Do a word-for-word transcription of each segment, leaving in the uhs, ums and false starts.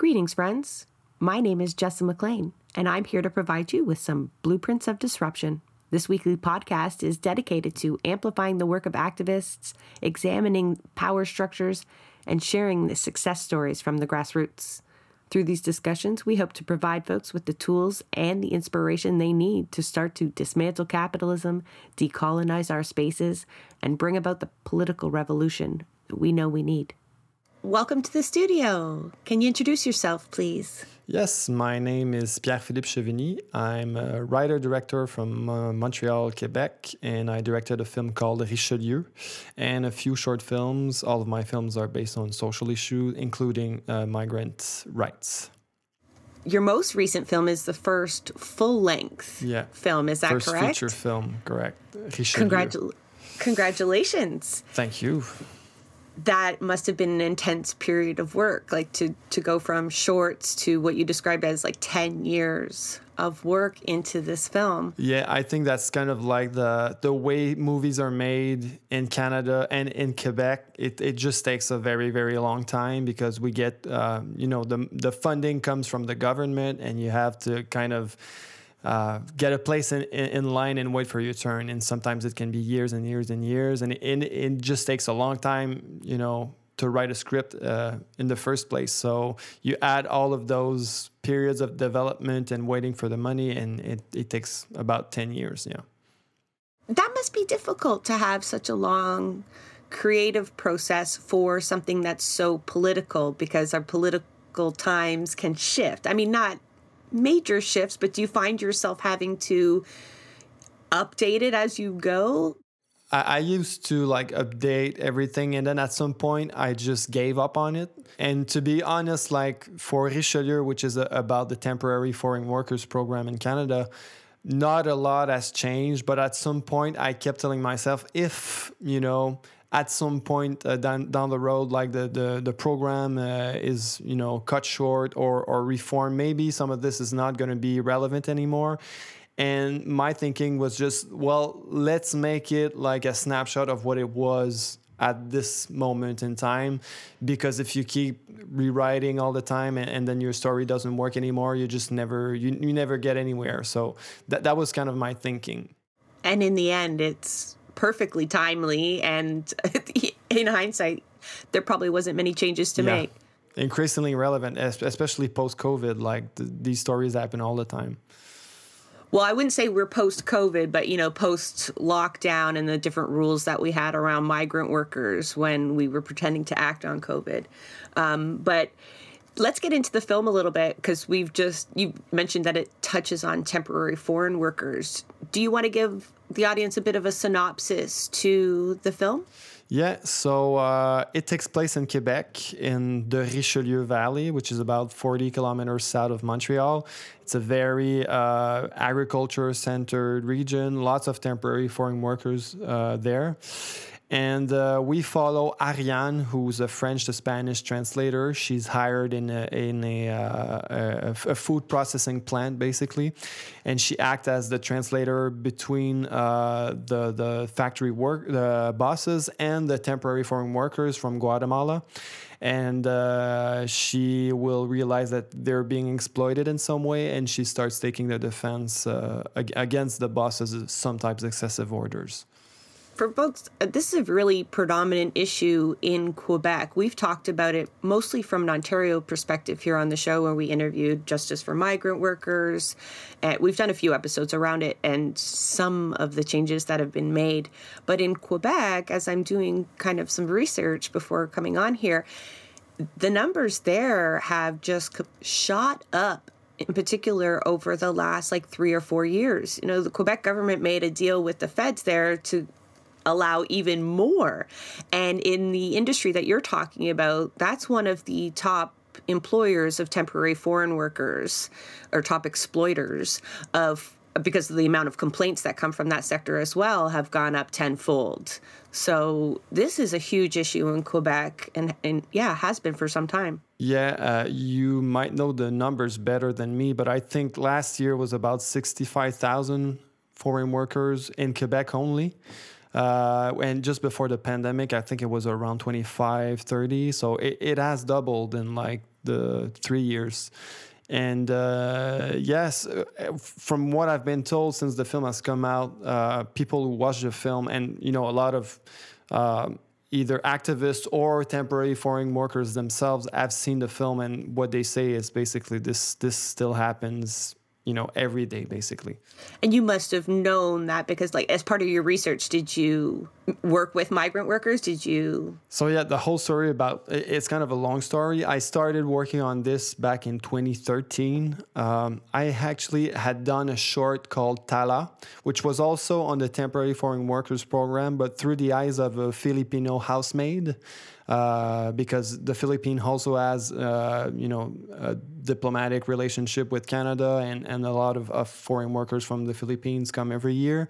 Greetings, friends. My name is Jessa McLean, and I'm here to provide you with some blueprints of disruption. This weekly podcast is dedicated to amplifying the work of activists, examining power structures, and sharing the success stories from the grassroots. Through these discussions, we hope to provide folks with the tools and the inspiration they need to start to dismantle capitalism, decolonize our spaces, and bring about the political revolution that we know we need. Welcome to the studio. Can you introduce yourself, please? Yes, my name is Pierre-Philippe Chevigny. I'm a writer-director from uh, Montreal, Quebec, and I directed a film called Richelieu and a few short films. All of my films are based on social issues, including uh, migrant rights. Your most recent film is the first full-length yeah. film, is that first correct? First feature film, correct. Richelieu. Congratu- congratulations. Thank you. That must have been an intense period of work, like to, to go from shorts to what you described as like ten years of work into this film. Yeah, I think that's kind of like the the way movies are made in Canada and in Quebec. It it just takes a very, very long time because we get, uh, you know, the the funding comes from the government and you have to kind of Uh, get a place in, in, in line and wait for your turn. And sometimes it can be years and years and years. And it, it, it just takes a long time, you know, to write a script uh, in the first place. So you add all of those periods of development and waiting for the money, and it, it takes about ten years, yeah. That must be difficult to have such a long creative process for something that's so political, because our political times can shift. I mean, not major shifts, but do you find yourself having to update it as you go? I, I used to like update everything, and then at some point I just gave up on it. And to be honest, like for Richelieu, which is a, about the temporary foreign workers program in Canada, not a lot has changed. But at some point I kept telling myself, if, you know, at some point uh, down down the road, like the the, the program uh, is, you know, cut short or, or reformed, maybe some of this is not going to be relevant anymore. And my thinking was just, well, let's make it like a snapshot of what it was at this moment in time. Because if you keep rewriting all the time and, and then your story doesn't work anymore, you just never, you, you never get anywhere. So that that was kind of my thinking. And in the end, it's perfectly timely, and in hindsight, there probably wasn't many changes to yeah. make. Increasingly relevant, especially post-COVID. Like th- these stories happen all the time. Well, I wouldn't say we're post-COVID, but, you know, post-lockdown and the different rules that we had around migrant workers when we were pretending to act on COVID. Um, but let's get into the film a little bit, because we've just, you mentioned that it touches on temporary foreign workers. Do you want to give the audience a bit of a synopsis to the film? Yeah, so uh, it takes place in Quebec in the Richelieu Valley, which is about forty kilometers south of Montreal. It's a very uh, agriculture-centered region, lots of temporary foreign workers uh, there. And uh, we follow Ariane, who's a French to Spanish translator. She's hired in a, in a, uh, a, a food processing plant, basically. And she acts as the translator between uh, the, the factory work, the bosses and the temporary foreign workers from Guatemala. And uh, she will realize that they're being exploited in some way, and she starts taking the defense uh, against the bosses' sometimes excessive orders. For folks, this is a really predominant issue in Quebec. We've talked about it mostly from an Ontario perspective here on the show, where we interviewed Justice for Migrant Workers. And we've done a few episodes around it and some of the changes that have been made. But in Quebec, as I'm doing kind of some research before coming on here, the numbers there have just shot up, in particular over the last like three or four years. You know, the Quebec government made a deal with the feds there to allow even more. And in the industry that you're talking about, that's one of the top employers of temporary foreign workers, or top exploiters of, because of the amount of complaints that come from that sector as well, have gone up tenfold. So this is a huge issue in Quebec, and, and yeah, has been for some time. Yeah, uh, you might know the numbers better than me, but I think last year was about sixty-five thousand foreign workers in Quebec only. Uh, and just before the pandemic, I think it was around twenty-five, thirty. So it, it has doubled in like the three years. And uh, yes, from what I've been told since the film has come out, uh, people who watch the film, and you know, a lot of uh, either activists or temporary foreign workers themselves have seen the film, and what they say is basically this: this still happens, you know, every day, basically. And you must have known that because, like, as part of your research, did you work with migrant workers? Did you? So, yeah, the whole story about, it's kind of a long story. I started working on this back in twenty thirteen. Um, I actually had done a short called Tala, which was also on the Temporary Foreign Workers Program, but through the eyes of a Filipino housemaid. Uh, because the Philippines also has, uh, you know, a diplomatic relationship with Canada, and, and a lot of, of foreign workers from the Philippines come every year.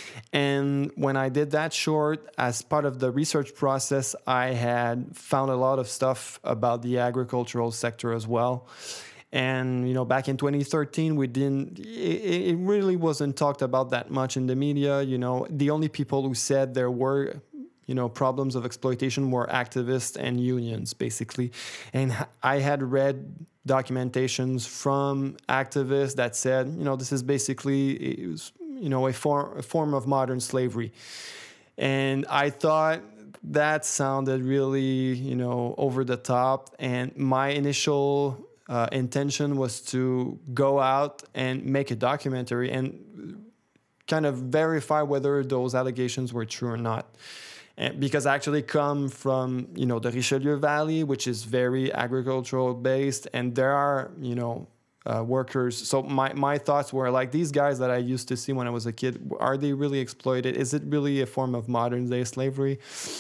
And when I did that short, as part of the research process, I had found a lot of stuff about the agricultural sector as well. And, you know, back in twenty thirteen, we didn't, it, it really wasn't talked about that much in the media. You know, the only people who said there were, you know, problems of exploitation were activists and unions, basically. And I had read documentations from activists that said, you know, this is basically, it was, you know, a form, a form of modern slavery. And I thought that sounded really, you know, over the top. And my initial uh, intention was to go out and make a documentary and kind of verify whether those allegations were true or not. And because I actually come from, you know, the Richelieu Valley, which is very agricultural based, and there are, you know, uh, workers. So my, my thoughts were like, these guys that I used to see when I was a kid, are they really exploited? Is it really a form of modern day slavery?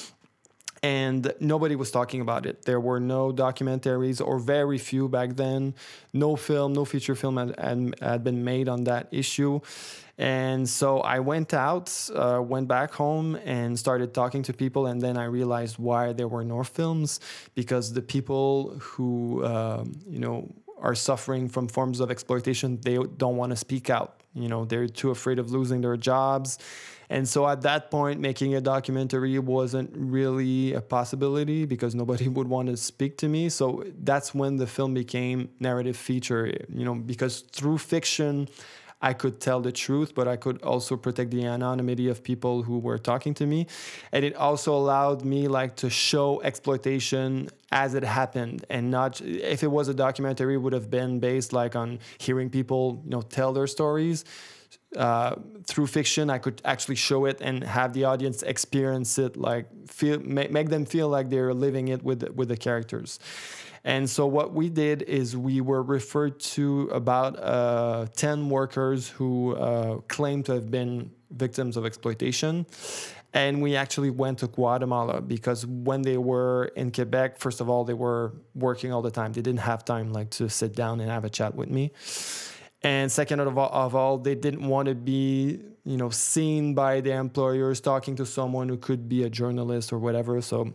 And nobody was talking about it. There were no documentaries, or very few back then. No film, no feature film had, had, had been made on that issue. And so I went out, uh, went back home and started talking to people. And then I realized why there were no films, because the people who, um, you know, are suffering from forms of exploitation, they don't want to speak out. You know, they're too afraid of losing their jobs. And so at that point, making a documentary wasn't really a possibility because nobody would want to speak to me. So that's when the film became narrative feature, you know, because through fiction, I could tell the truth, but I could also protect the anonymity of people who were talking to me. And it also allowed me like to show exploitation as it happened, and not, if it was a documentary, it would have been based like on hearing people, you know, tell their stories. Uh, through fiction, I could actually show it and have the audience experience it, like feel, make, make them feel like they're living it with with the characters. And so what we did is we were referred to about uh, ten workers who uh, claimed to have been victims of exploitation. And we actually went to Guatemala because when they were in Quebec, first of all, they were working all the time. They didn't have time like to sit down and have a chat with me. And second of all, of all, they didn't want to be, you know, seen by the employers talking to someone who could be a journalist or whatever. So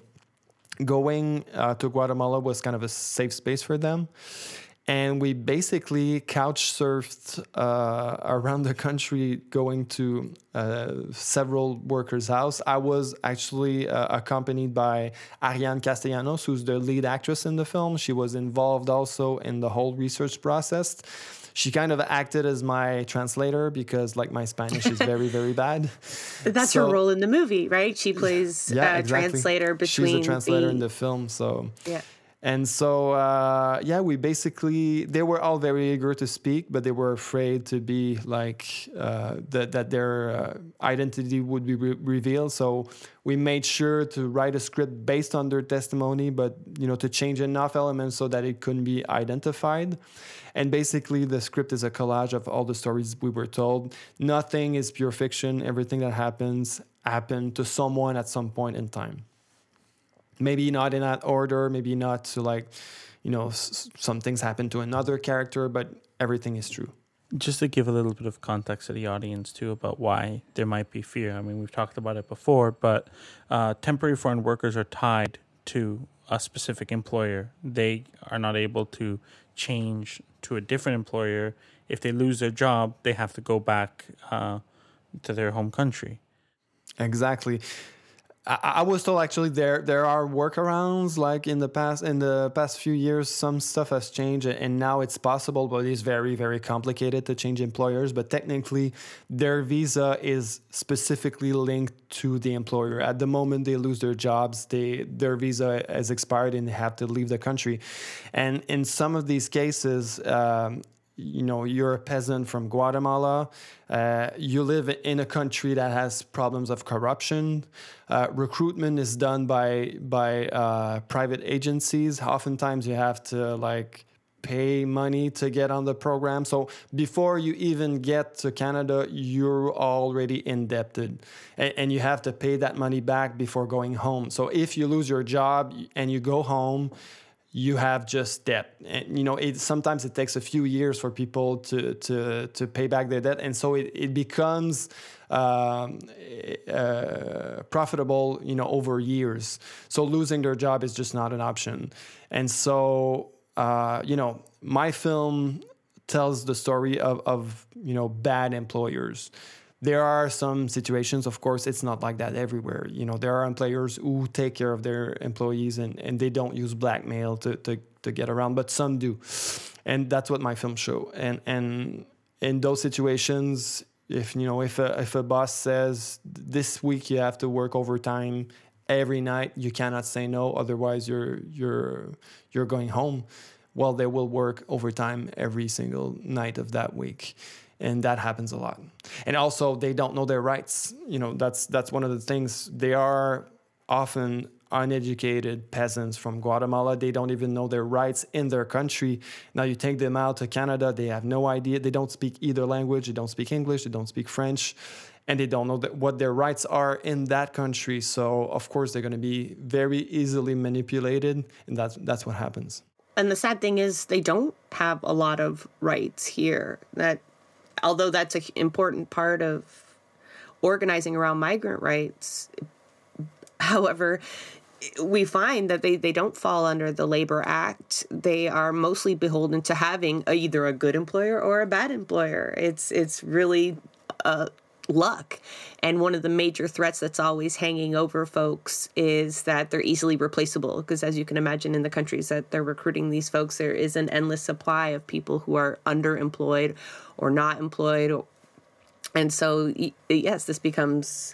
going uh, to Guatemala was kind of a safe space for them. And we basically couch surfed uh, around the country, going to uh, several workers' house. I was actually uh, accompanied by Ariane Castellanos, who's the lead actress in the film. She was involved also in the whole research process. She kind of acted as my translator because, like, my Spanish is very, very bad. But that's so, her role in the movie, right? She plays yeah, a exactly. translator between. She's a translator the... in the film, so yeah. And so, uh, yeah, we basically, they were all very eager to speak, but they were afraid to be like, uh, that, that their uh, identity would be re- revealed. So we made sure to write a script based on their testimony, but, you know, to change enough elements so that it couldn't be identified. And basically, the script is a collage of all the stories we were told. Nothing is pure fiction. Everything that happens happened to someone at some point in time. Maybe not in that order, maybe not to like, you know, s- some things happen to another character, but everything is true. Just to give a little bit of context to the audience, too, about why there might be fear. I mean, we've talked about it before, but uh, temporary foreign workers are tied to a specific employer. They are not able to change to a different employer. If they lose their job, they have to go back uh, to their home country. Exactly. I, I was told actually there there are workarounds. Like in the past in the past few years, some stuff has changed, and now it's possible, but it's very very complicated to change employers. But technically, their visa is specifically linked to the employer. At the moment they lose their jobs, they their visa has expired and they have to leave the country. And in some of these cases, um, you know, you're a peasant from Guatemala, uh, you live in a country that has problems of corruption. Uh, recruitment is done by by uh, private agencies. Oftentimes you have to like pay money to get on the program. So before you even get to Canada, you're already indebted, and, and you have to pay that money back before going home. So if you lose your job and you go home, you have just debt. And you know, it sometimes it takes a few years for people to to to pay back their debt, and so it, it becomes um, uh, profitable, you know, over years. So losing their job is just not an option. And so uh, you know, my film tells the story of of you know, bad employers. There are some situations, of course, it's not like that everywhere. You know, there are employers who take care of their employees and, and they don't use blackmail to, to, to get around, but some do. And that's what my film show. And and in those situations, if you know, if a if a boss says this week you have to work overtime every night, you cannot say no, otherwise you're you're you're going home. Well, they will work overtime every single night of that week. And that happens a lot. And also, they don't know their rights. You know, that's that's one of the things. They are often uneducated peasants from Guatemala. They don't even know their rights in their country. Now you take them out to Canada, they have no idea. They don't speak either language. They don't speak English. They don't speak French. And they don't know that what their rights are in that country. So, of course, they're going to be very easily manipulated. And that's, that's what happens. And the sad thing is they don't have a lot of rights here. That although that's an important part of organizing around migrant rights, however, we find that they, they don't fall under the Labor Act. They are mostly beholden to having a, either a good employer or a bad employer. It's it's really uh, luck. And one of the major threats that's always hanging over folks is that they're easily replaceable. Because as you can imagine, in the countries that they're recruiting these folks, there is an endless supply of people who are underemployed or not employed. And so, yes, this becomes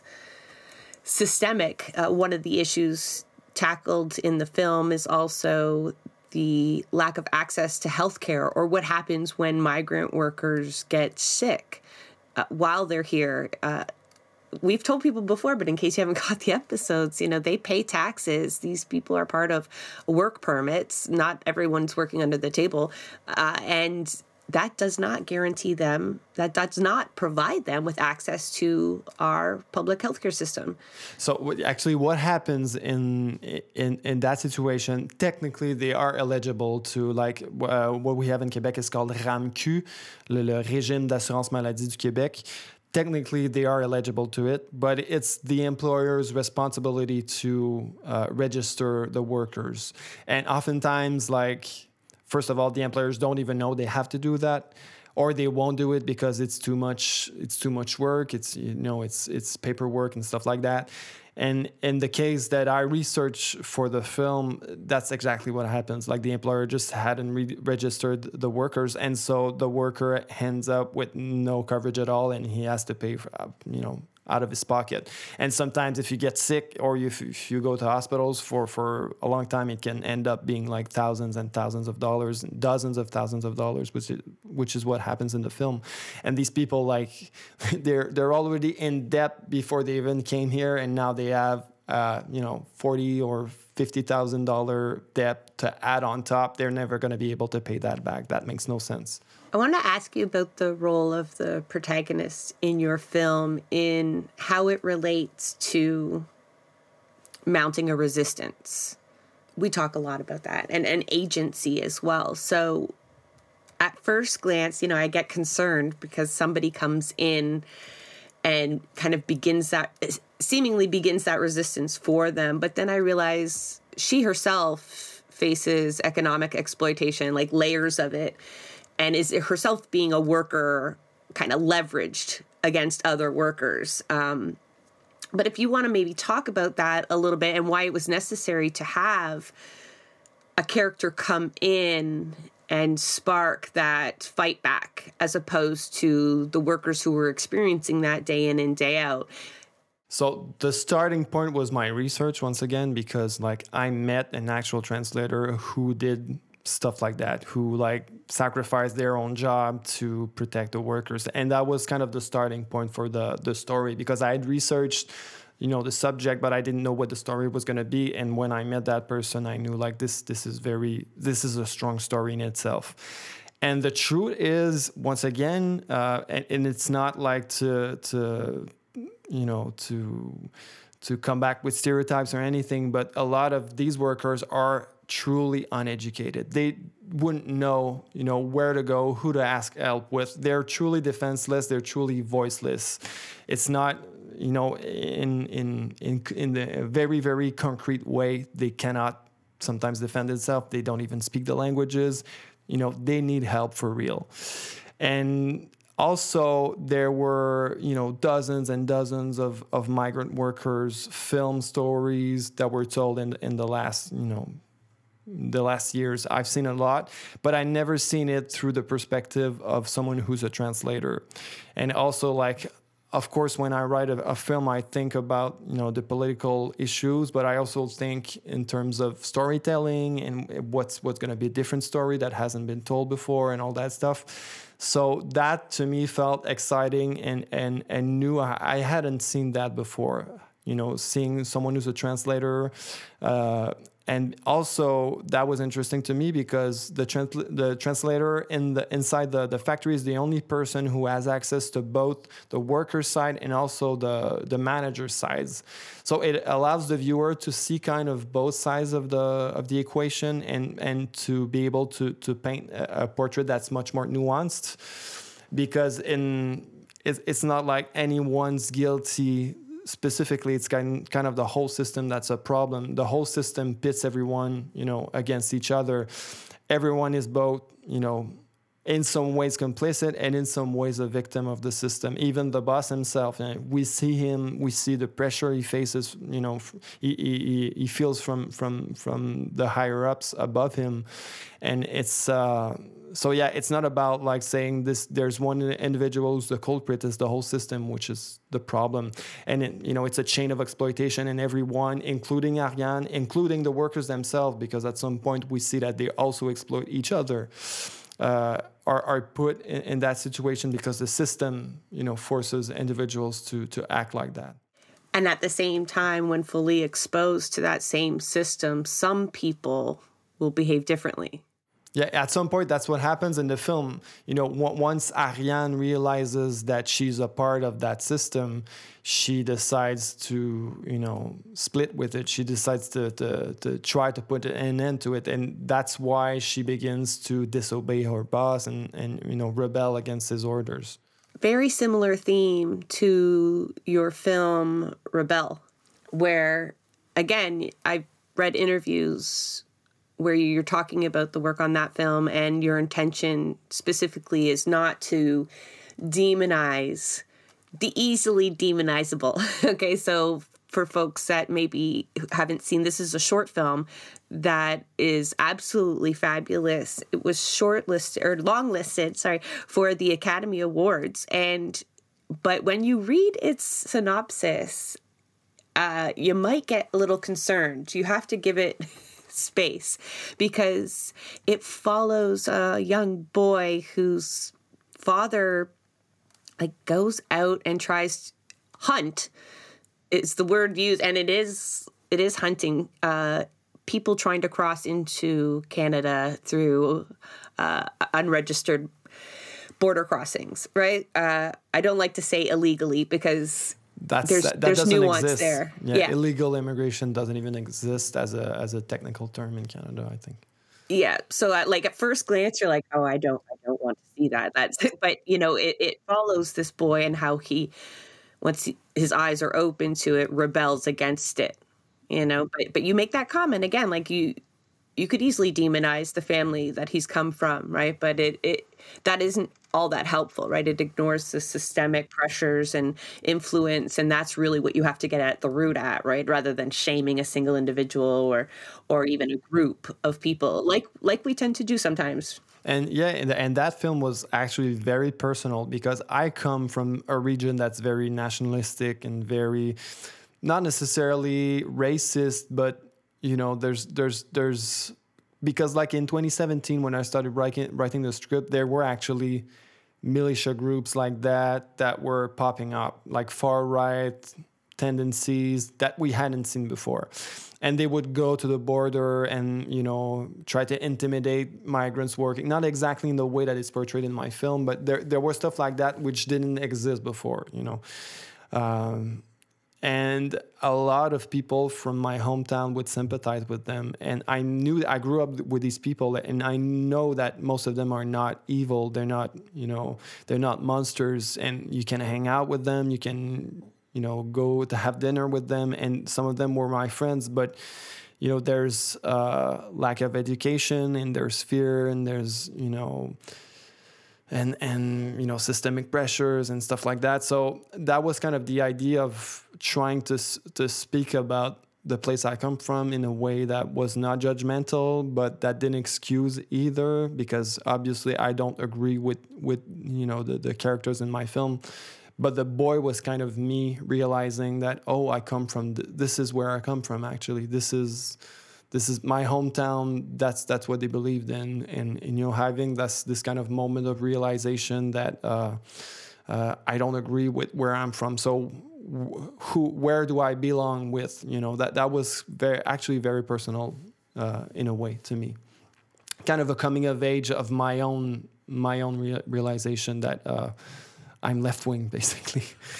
systemic. Uh, one of the issues tackled in the film is also the lack of access to healthcare, or what happens when migrant workers get sick uh, while they're here. Uh, we've told people before, but in case you haven't got the episodes, you know, they pay taxes. These people are part of work permits. Not everyone's working under the table. Uh, and that does not guarantee them, that does not provide them with access to our public healthcare system. So actually what happens in in, in that situation, technically they are eligible to, like, uh, what we have in Quebec is called RAMQ, le, le Régime d'assurance maladie du Québec. Technically, they are eligible to it, but it's the employer's responsibility to uh, register the workers. And oftentimes, like, first of all, the employers don't even know they have to do that, or they won't do it because it's too much. It's too much work. It's you know, it's it's paperwork and stuff like that. And in the case that I researched for the film, that's exactly what happens. Like, the employer just hadn't re- registered the workers, and so the worker ends up with no coverage at all, and he has to pay for, you know, out of his pocket. And sometimes if you get sick or if, if you go to hospitals for, for a long time, it can end up being like thousands and thousands of dollars, dozens of thousands of dollars, which is, which is what happens in the film. And these people, like, they're they're already in debt before they even came here, and now they have uh, you know, forty or fifty thousand dollar debt to add on top. They're never going to be able to pay that back. That makes no sense. I want to ask you about the role of the protagonist in your film, in how it relates to mounting a resistance. We talk a lot about that, and an agency as well. So at first glance, you know, I get concerned because somebody comes in and kind of begins that, seemingly begins that resistance for them. But then I realize she herself faces economic exploitation, like layers of it, and is herself being a worker kind of leveraged against other workers. Um, But if you want to maybe talk about that a little bit and why it was necessary to have a character come in and spark that fight back as opposed to the workers who were experiencing that day in and day out. So the starting point was my research once again, because like I met an actual translator who did stuff like that, who like sacrificed their own job to protect the workers. And that was kind of the starting point for the, the story, because I had researched, you know, the subject, but I didn't know what the story was going to be. And when I met that person, I knew like this, this is very, this is a strong story in itself. And the truth is, once again, uh, and, and it's not like to, to, you know, to, to come back with stereotypes or anything, but a lot of these workers are truly uneducated. They wouldn't know, you know, where to go, who to ask help with. They're truly defenseless. They're truly voiceless. It's not, you know, in in in in the very very concrete way. They cannot sometimes defend themselves. They don't even speak the languages. You know, they need help for real. And also, there were, you know, dozens and dozens of, of migrant workers, film stories that were told in in the last, you know, the last years. I've seen a lot, but I never seen it through the perspective of someone who's a translator. And also, like, of course, when I write a, a film, I think about, you know, the political issues, but I also think in terms of storytelling and what's what's going to be a different story that hasn't been told before and all that stuff. So that to me felt exciting and and and new. I, I hadn't seen that before. You know, seeing someone who's a translator. Uh, And also that was interesting to me because the transl- the translator in the inside the, the factory is the only person who has access to both the worker side and also the, the manager sides. So it allows the viewer to see kind of both sides of the of the equation and, and to be able to, to paint a, a portrait that's much more nuanced, because in it's, it's not like anyone's guilty. Specifically, it's kind kind of the whole system that's a problem. The whole system pits everyone, you know, against each other. Everyone is both, you know, in some ways complicit and in some ways a victim of the system. Even the boss himself, you know, we see him, we see the pressure he faces, you know, he he, he feels from from from the higher ups above him, and it's. Uh, So yeah, it's not about like saying this. There's one individual who's the culprit. It's the whole system, which is the problem. And it, you know, it's a chain of exploitation, and everyone, including Ariane, including the workers themselves, because at some point we see that they also exploit each other, uh, are are put in, in that situation because the system, you know, forces individuals to to act like that. And at the same time, when fully exposed to that same system, some people will behave differently. Yeah, at some point, that's what happens in the film. You know, once Ariane realizes that she's a part of that system, she decides to, you know, split with it. She decides to, to, to try to put an end to it. And that's why she begins to disobey her boss and, and, you know, rebel against his orders. Very similar theme to your film, Rebelle, where, again, I've read interviews where you're talking about the work on that film, and your intention specifically is not to demonize the easily demonizable. Okay, so for folks that maybe haven't seen, this is a short film that is absolutely fabulous. It was shortlisted or longlisted, sorry, for the Academy Awards. And but when you read its synopsis, uh, you might get a little concerned. You have to give it space, because it follows a young boy whose father like goes out and tries to hunt is the word used, and it is it is hunting uh people trying to cross into Canada through uh unregistered border crossings, right? uh I don't like to say illegally, because That's, there's that, that there's doesn't nuance exist. there. Yeah, yeah, illegal immigration doesn't even exist as a as a technical term in Canada, I think. Yeah. So uh, like at first glance, you're like, oh, I don't, I don't want to see that. That's, but you know, it, it follows this boy and how he, once he, his eyes are open to it, rebels against it, you know, but, but you make that comment again, like you, you could easily demonize the family that he's come from, right? But it, it that isn't all that helpful, right? It ignores the systemic pressures and influence, and that's really what you have to get at the root at, right? Rather than shaming a single individual or or even a group of people, like like we tend to do sometimes. And yeah, and, and that film was actually very personal because I come from a region that's very nationalistic and very, not necessarily racist, but you know, there's there's there's because like in twenty seventeen when I started writing writing the script, there were actually militia groups like that that were popping up, like far right tendencies that we hadn't seen before. And they would go to the border and, you know, try to intimidate migrants working, not exactly in the way that it's portrayed in my film, but there there was stuff like that which didn't exist before, you know. Um, and a lot of people from my hometown would sympathize with them. And I knew, I grew up with these people, and I know that most of them are not evil. They're not, you know, they're not monsters, and you can hang out with them. You can, you know, go to have dinner with them, and some of them were my friends. But, you know, there's uh, lack of education, and there's fear, and there's, you know, and and you know, systemic pressures and stuff like that. So that was kind of the idea of trying to to speak about the place I come from in a way that was not judgmental, but that didn't excuse either, because obviously I don't agree with with you know the, the characters in my film. But the boy was kind of me realizing that, oh, I come from, th- this is where I come from, actually. This is this is my hometown. That's that's what they believed in. And, and you know, having this, this kind of moment of realization that uh, uh, I don't agree with where I'm from. So who, where do I belong with? You know, that, that was very actually very personal uh, in a way to me. Kind of a coming of age of my own, my own rea- realization that... Uh, I'm left-wing, basically.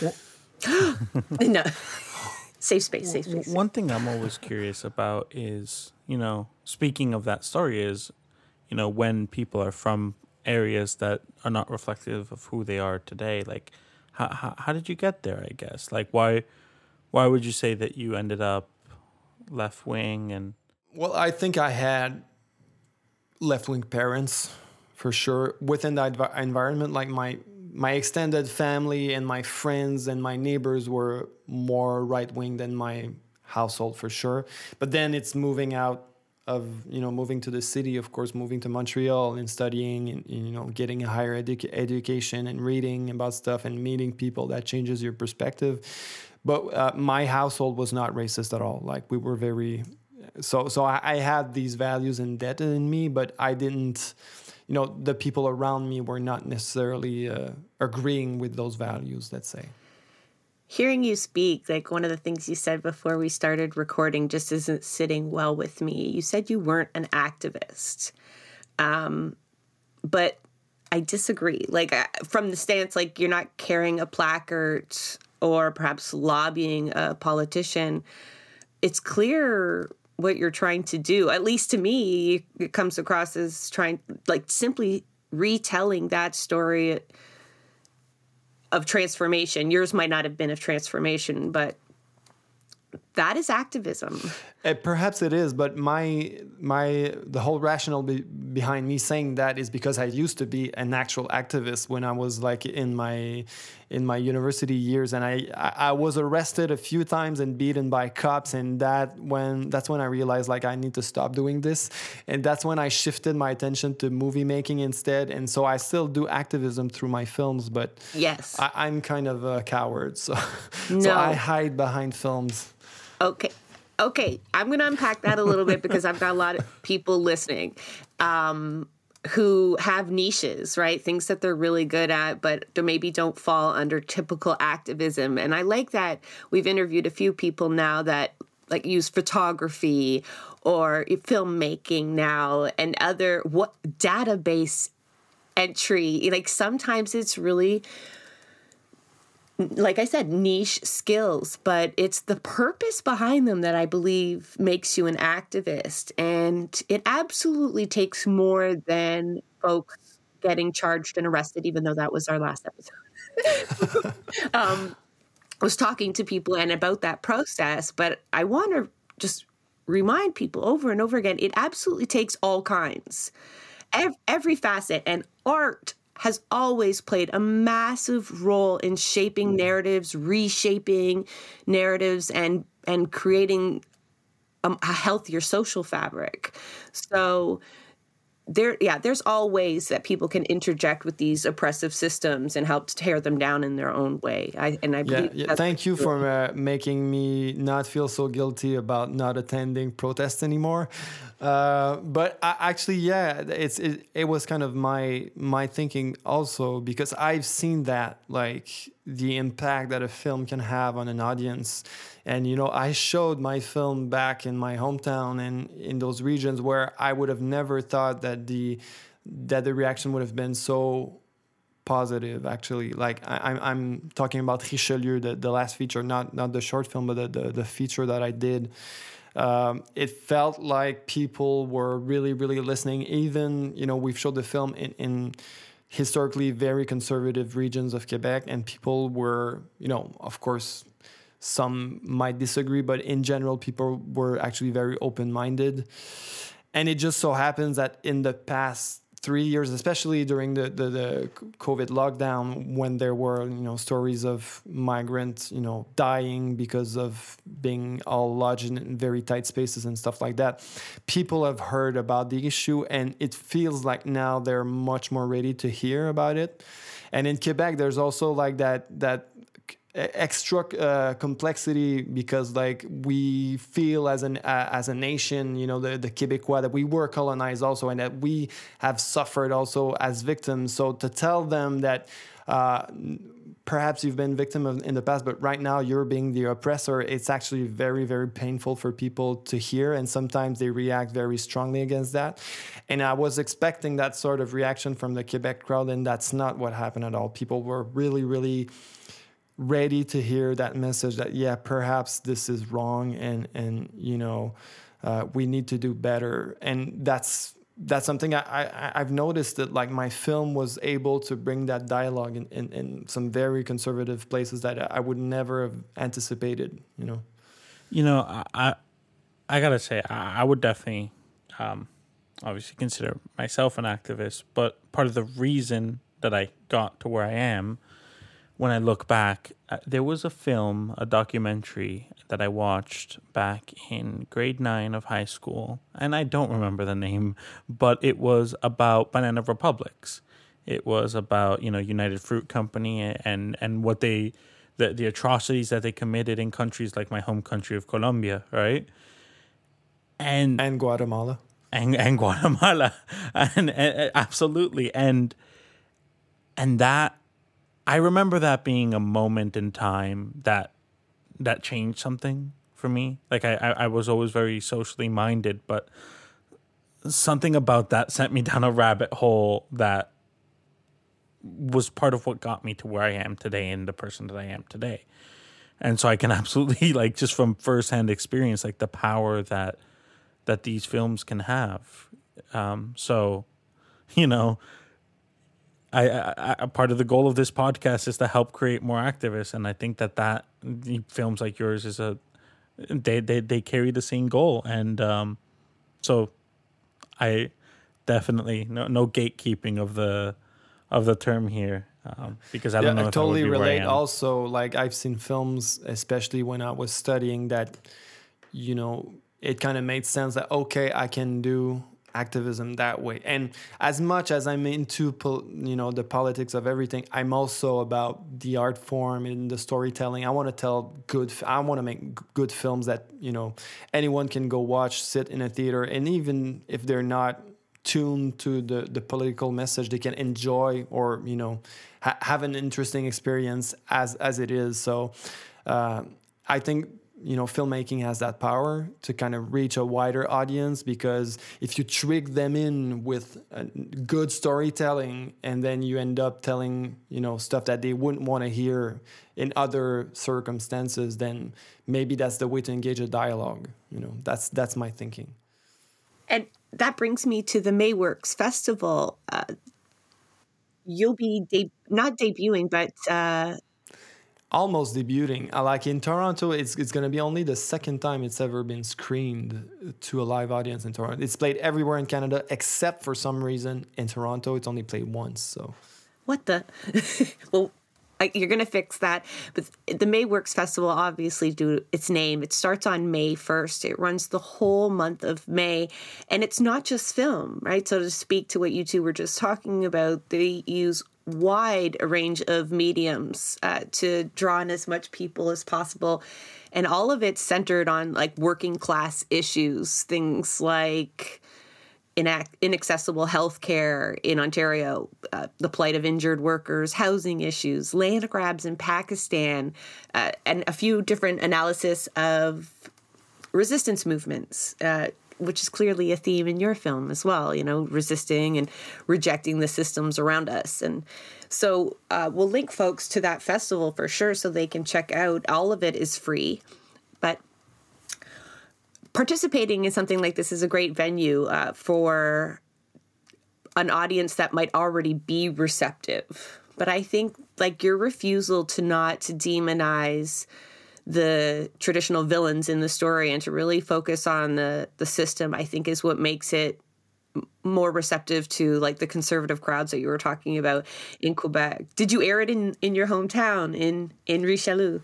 No. Safe space, safe space. One thing I'm always curious about is, you know, speaking of that story is, you know, when people are from areas that are not reflective of who they are today, like, how how, how did you get there, I guess? Like, why why would you say that you ended up left-wing? And Well, I think I had left-wing parents, for sure, within that env- environment. Like, my... My extended family and my friends and my neighbors were more right-wing than my household, for sure. But then it's moving out of, you know, moving to the city, of course, moving to Montreal and studying and, you know, getting a higher edu- education and reading about stuff and meeting people that changes your perspective. But uh, my household was not racist at all. Like, we were very... So, so I, I had these values embedded in me, but I didn't... You know, the people around me were not necessarily uh, agreeing with those values, let's say. Hearing you speak, like one of the things you said before we started recording just isn't sitting well with me. You said you weren't an activist. Um, but I disagree. Like, from the stance, like, you're not carrying a placard or perhaps lobbying a politician. It's clear what you're trying to do. At least to me, it comes across as trying, like, simply retelling that story of transformation. Yours might not have been of transformation, but that is activism. Uh, perhaps it is, but my my the whole rationale be, behind me saying that is because I used to be an actual activist when I was like in my in my university years, and I I was arrested a few times and beaten by cops, and that when that's when I realized like I need to stop doing this, and that's when I shifted my attention to movie making instead. And so I still do activism through my films, but yes, I, I'm kind of a coward, so no. so I hide behind films. Okay. Okay. I'm going to unpack that a little bit because I've got a lot of people listening um, who have niches, right? Things that they're really good at, but they maybe don't fall under typical activism. And I like that we've interviewed a few people now that like use photography or filmmaking now and other what database entry. Like sometimes it's really, like I said, niche skills, but it's the purpose behind them that I believe makes you an activist. And it absolutely takes more than folks getting charged and arrested, even though that was our last episode. um, I was talking to people and about that process, but I want to just remind people over and over again, it absolutely takes all kinds, every, every facet, and art has always played a massive role in shaping narratives, reshaping narratives, and and creating a, a healthier social fabric. So there, yeah, there's all ways that people can interject with these oppressive systems and help tear them down in their own way. I and I Yeah, believe yeah. that's Thank you what- for uh, making me not feel so guilty about not attending protests anymore. Uh, but I, actually, yeah, it's it, it was kind of my my thinking also, because I've seen that, like, the impact that a film can have on an audience. And, you know, I showed my film back in my hometown and in those regions where I would have never thought that the that the reaction would have been so positive. Actually, like I, I'm I'm talking about Richelieu, the, the last feature, not not the short film, but the the, the feature that I did. Um, it felt like people were really really listening. Even, you know, we've showed the film in, in historically very conservative regions of Quebec, and people were, you know, of course, some might disagree, but in general, people were actually very open-minded. And it just so happens that in the past three years, especially during the, the, the COVID lockdown, when there were, you know, stories of migrants, you know, dying because of being all lodged in very tight spaces and stuff like that, people have heard about the issue, and it feels like now they're much more ready to hear about it. And in Quebec, there's also like that that extra uh, complexity, because like we feel as an uh, as a nation, you know, the the Quebecois, that we were colonized also, and that we have suffered also as victims. So to tell them that uh, perhaps you've been victim of in the past, but right now you're being the oppressor, it's actually very very painful for people to hear, and sometimes they react very strongly against that. And I was expecting that sort of reaction from the Quebec crowd, and that's not what happened at all. People were really really ready to hear that message that, yeah, perhaps this is wrong, and and you know, uh, we need to do better. And that's that's something I, I I've noticed, that like my film was able to bring that dialogue in, in, in some very conservative places that I would never have anticipated. You know, You know, I I, I gotta say, I, I would definitely, um, obviously consider myself an activist, but part of the reason that I got to where I am, when I look back, uh, there was a film, a documentary that I watched back in grade nine of high school, and I don't remember the name, but it was about banana republics. It was about, you know, United Fruit Company and and what they, the the atrocities that they committed in countries like my home country of Colombia, right? And and Guatemala. and, and Guatemala, and, and absolutely, and and that. I remember that being a moment in time that that changed something for me. Like I, I, I was always very socially minded, but something about that sent me down a rabbit hole that was part of what got me to where I am today and the person that I am today. And so I can absolutely, like, just from firsthand experience, like the power that that these films can have. Um, so, you know. I, I, I part of the goal of this podcast is to help create more activists, and I think that that films like yours is a they they, they carry the same goal, and um, so I definitely no no gatekeeping of the of the term here, um, because I don't Yeah, know I if totally I would be where I relate. am. Also, like I've seen films, especially when I was studying, that, you know, it kind of made sense that, okay, I can do activism that way. And as much as I'm into, pol- you know, the politics of everything, I'm also about the art form and the storytelling. I want to tell good, f- I want to make g- good films that, you know, anyone can go watch, sit in a theater, and even if they're not tuned to the, the political message, they can enjoy, or, you know, ha- have an interesting experience as, as it is. So uh, I think, you know, filmmaking has that power to kind of reach a wider audience, because if you trick them in with uh, good storytelling, and then you end up telling, you know, stuff that they wouldn't want to hear in other circumstances, then maybe that's the way to engage a dialogue. You know, that's that's my thinking. And that brings me to the Mayworks Festival. Uh, you'll be de- not debuting, but uh, almost debuting. Uh, Like in Toronto, it's it's going to be only the second time it's ever been screened to a live audience in Toronto. It's played everywhere in Canada except for some reason in Toronto it's only played once. So What the? Well, I, you're going to fix that. But the May Works Festival, obviously, due to its name, it starts on May first. It runs the whole month of May. And it's not just film, right? So to speak to what you two were just talking about, they use wide a range of mediums uh, to draw in as much people as possible. And all of it's centered on like working class issues, things like inac- inaccessible healthcare in Ontario, uh, the plight of injured workers, housing issues, land grabs in Pakistan, uh, and a few different analysis of resistance movements, uh, which is clearly a theme in your film as well, you know, resisting and rejecting the systems around us. And so uh, we'll link folks to that festival for sure so they can check out. All of it is free. But participating in something like this is a great venue uh, for an audience that might already be receptive. But I think like your refusal to not to demonize the traditional villains in the story and to really focus on the the system, I think is what makes it more receptive to like the conservative crowds that you were talking about in Quebec. Did you air it in, in your hometown in, in Richelieu?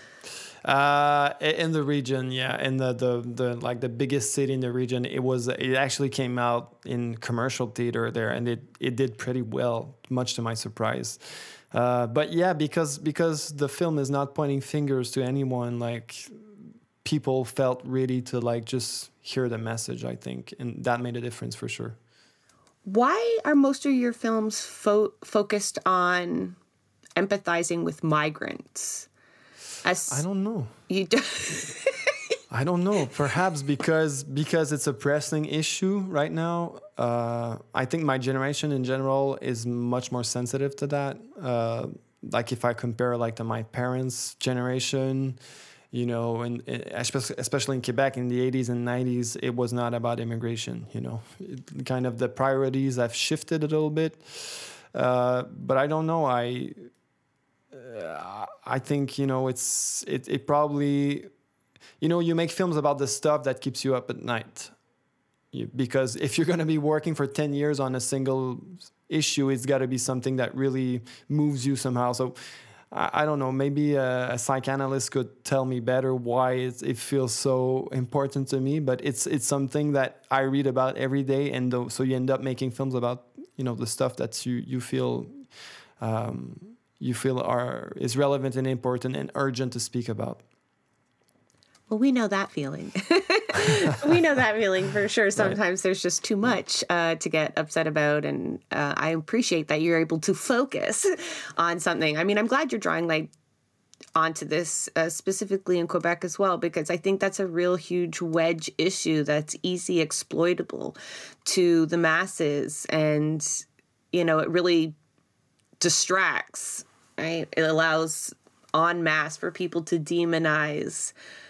Uh, in the region, yeah, in the, the, the like the biggest city in the region, it was it actually came out in commercial theater there, and it, it did pretty well, much to my surprise. Uh, but yeah, because because the film is not pointing fingers to anyone, like people felt ready to like just hear the message, I think, and that made a difference for sure. Why are most of your films fo- focused on empathizing with migrants? As I don't know. You do- I don't know. Perhaps because because it's a pressing issue right now. Uh, I think my generation in general is much more sensitive to that. Uh, like if I compare like to my parents' generation, you know, and, and especially especially in Quebec in the eighties and nineties, it was not about immigration. You know, it, kind of the priorities have shifted a little bit. Uh, but I don't know. I uh, I think you know it's it it probably. You know, you make films about the stuff that keeps you up at night. You, because if you're going to be working for ten years on a single issue, it's got to be something that really moves you somehow. So, I, I don't know, maybe a, a psychoanalyst could tell me better why it, it feels so important to me. But it's it's something that I read about every day. And th- so you end up making films about, you know, the stuff that you, you feel... Um, you feel are is relevant and important and urgent to speak about. Well, we know that feeling. We know that feeling for sure. Sometimes right. There's just too much uh, to get upset about. And uh, I appreciate that you're able to focus on something. I mean, I'm glad you're drawing light onto this uh, specifically in Quebec as well, because I think that's a real huge wedge issue that's easy exploitable to the masses. And, you know, it really distracts, right? It allows en masse for people to demonize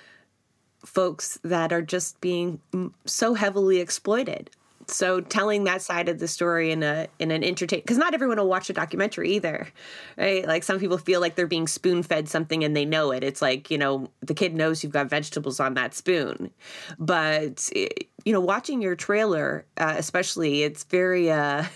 folks that are just being so heavily exploited. So telling that side of the story in a in an entertain, because not everyone will watch a documentary either, right? Like some people feel like they're being spoon fed something and they know it. It's like, you know, the kid knows you've got vegetables on that spoon, but you know, watching your trailer, uh, especially, it's very. Uh,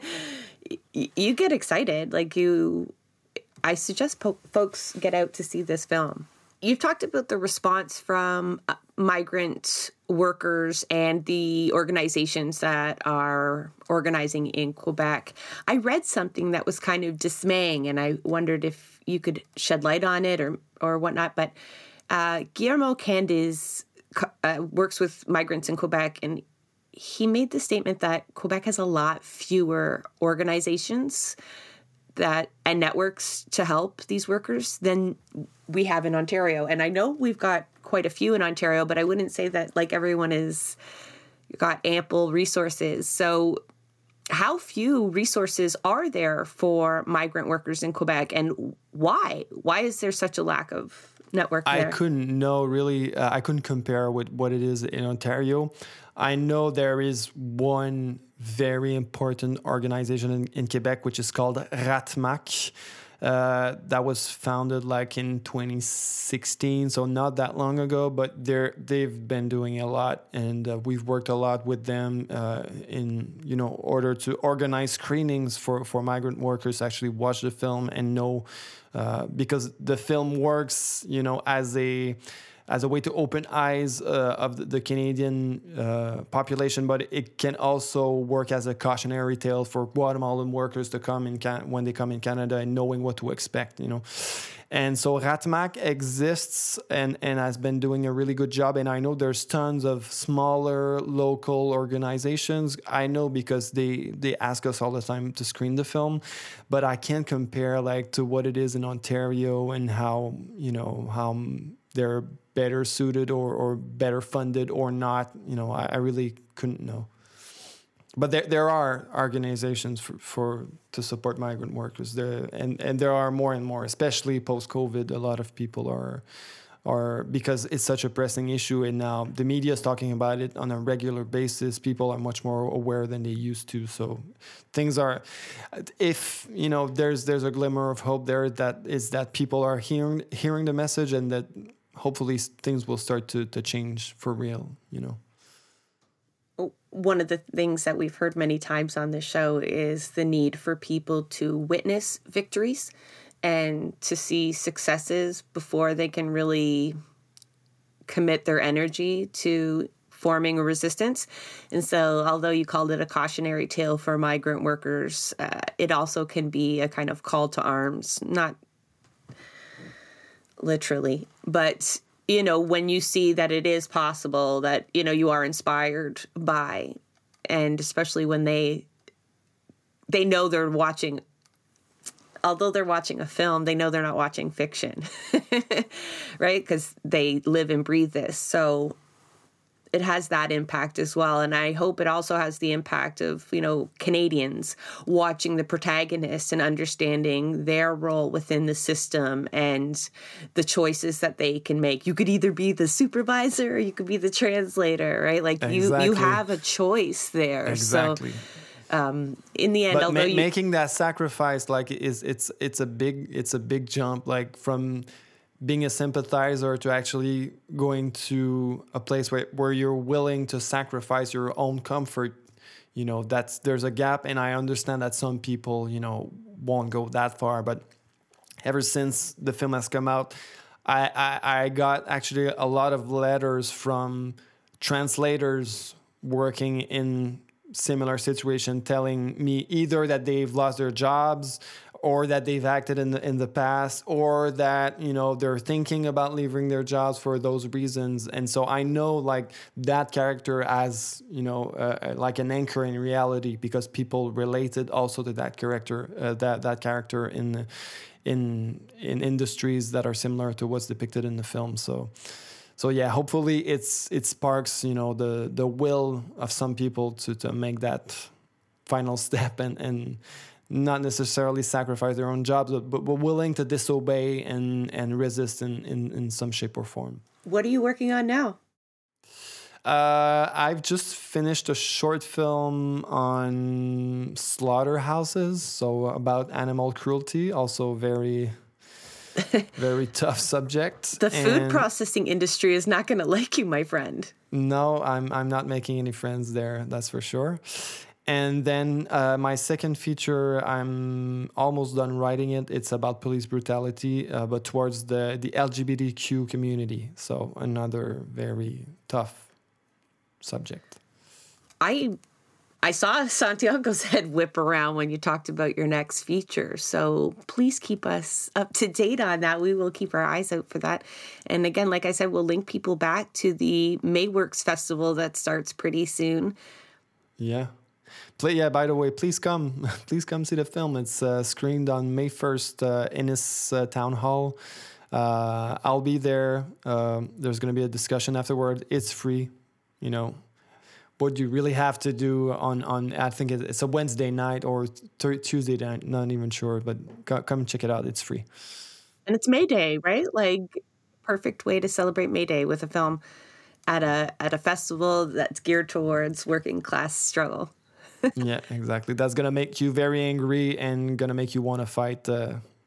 you get excited, like you. I suggest po- folks get out to see this film. You've talked about the response from uh, migrant workers and the organizations that are organizing in Quebec. I read something that was kind of dismaying, and I wondered if you could shed light on it or or whatnot. But uh, Guillermo Candiz uh, works with migrants in Quebec, and he made the statement that Quebec has a lot fewer organizations that and networks to help these workers than we have in Ontario. And I know we've got quite a few in Ontario, but I wouldn't say that like everyone is got ample resources. So how few resources are there for migrant workers in Quebec, and why? Why is there such a lack of network there? I couldn't know really. Uh, I couldn't compare with what it is in Ontario. I know there is one very important organization in, in Quebec, which is called RATMAC. Uh, that was founded like in twenty sixteen, so not that long ago, but they're they've been doing a lot, and uh, we've worked a lot with them uh, in you know order to organize screenings for for migrant workers to actually watch the film and know uh, because the film works you know as a as a way to open eyes uh, of the, the Canadian uh, population, but it can also work as a cautionary tale for Guatemalan workers to come in Can- when they come in Canada and knowing what to expect, you know. And so Ratmac exists and, and has been doing a really good job. And I know there's tons of smaller local organizations. I know because they, they ask us all the time to screen the film, but I can't compare like to what it is in Ontario and how, you know, how they're better suited or, or better funded or not. You know, I, I really couldn't know. But there there are organizations for, for to support migrant workers there, and, and there are more and more, especially post COVID. A lot of people are are because it's such a pressing issue, and now the media is talking about it on a regular basis. People are much more aware than they used to. So things are, if you know, there's there's a glimmer of hope there that is that people are hearing hearing the message, and that hopefully things will start to to change for real. You know. One of the things that we've heard many times on this show is the need for people to witness victories and to see successes before they can really commit their energy to forming a resistance. And so although you called it a cautionary tale for migrant workers, uh, it also can be a kind of call to arms, not literally, but you know, when you see that it is possible, that, you know, you are inspired by, and especially when they, they know they're watching, although they're watching a film, they know they're not watching fiction, right? Because they live and breathe this. So it has that impact as well. And I hope it also has the impact of, you know, Canadians watching the protagonist and understanding their role within the system and the choices that they can make. You could either be the supervisor or you could be the translator, right? Like exactly. you, you have a choice there. Exactly. So um, in the end, but although ma- you- making that sacrifice, like is it's, it's a big, it's a big jump, like from being a sympathizer to actually going to a place where, where you're willing to sacrifice your own comfort. You know, that's, there's a gap, and I understand that some people, you know, won't go that far, but ever since the film has come out, I, I, I got actually a lot of letters from translators working in similar situation telling me either that they've lost their jobs or that they've acted in the in the past, or that, you know, they're thinking about leaving their jobs for those reasons. And so I know like that character as, you know, uh, like an anchor in reality, because people related also to that character, uh, that that character in in in industries that are similar to what's depicted in the film. So so yeah, hopefully it's it sparks, you know, the the will of some people to to make that final step and and not necessarily sacrifice their own jobs, but, but willing to disobey and, and resist in, in, in some shape or form. What are you working on now? Uh, I've just finished a short film on slaughterhouses, so about animal cruelty, also very, very tough subject. The food and processing industry is not going to like you, my friend. No, I'm I'm not making any friends there, that's for sure. And then uh, my second feature, I'm almost done writing it. It's about police brutality, uh, but towards the, the L G B T Q community. So another very tough subject. I I saw Santiago's head whip around when you talked about your next feature. So please keep us up to date on that. We will keep our eyes out for that. And again, like I said, we'll link people back to the Mayworks Festival that starts pretty soon. Yeah. Play, yeah, by the way, please come. Please come see the film. It's uh, screened on May first, uh, Ennis uh, Town Hall. Uh, I'll be there. Um, there's going to be a discussion afterward. It's free. You know, what you really have to do on, on I think it's a Wednesday night or th- Tuesday night, not even sure, but co- come check it out. It's free. And it's May Day, right? Like, perfect way to celebrate May Day with a film at a at a festival that's geared towards working class struggle. Yeah, exactly. That's gonna make you very angry and gonna make you want to fight uh,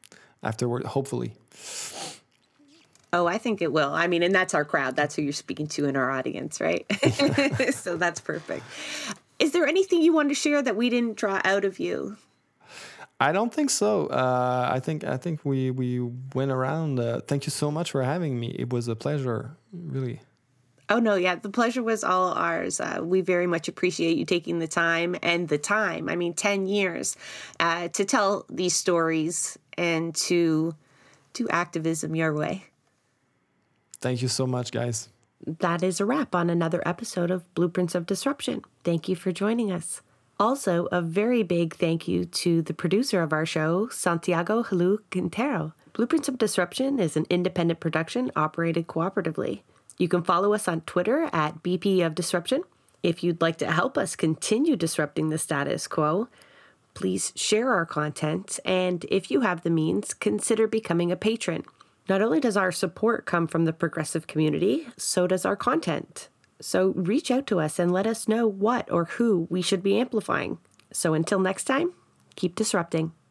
afterward, hopefully. Oh, I think it will. I mean, and that's our crowd. That's who you're speaking to in our audience, right? So that's perfect. Is there anything you want to share that we didn't draw out of you? I don't think so. Uh, I think I think we we went around. Uh, thank you so much for having me. It was a pleasure, really. Oh, no, yeah, the pleasure was all ours. Uh, we very much appreciate you taking the time and the time, I mean, ten years, uh, to tell these stories and to do activism your way. Thank you so much, guys. That is a wrap on another episode of Blueprints of Disruption. Thank you for joining us. Also, a very big thank you to the producer of our show, Santiago Halu Quintero. Blueprints of Disruption is an independent production operated cooperatively. You can follow us on Twitter at B P of Disruption. If you'd like to help us continue disrupting the status quo, please share our content, and if you have the means, consider becoming a patron. Not only does our support come from the progressive community, so does our content. So reach out to us and let us know what or who we should be amplifying. So until next time, keep disrupting.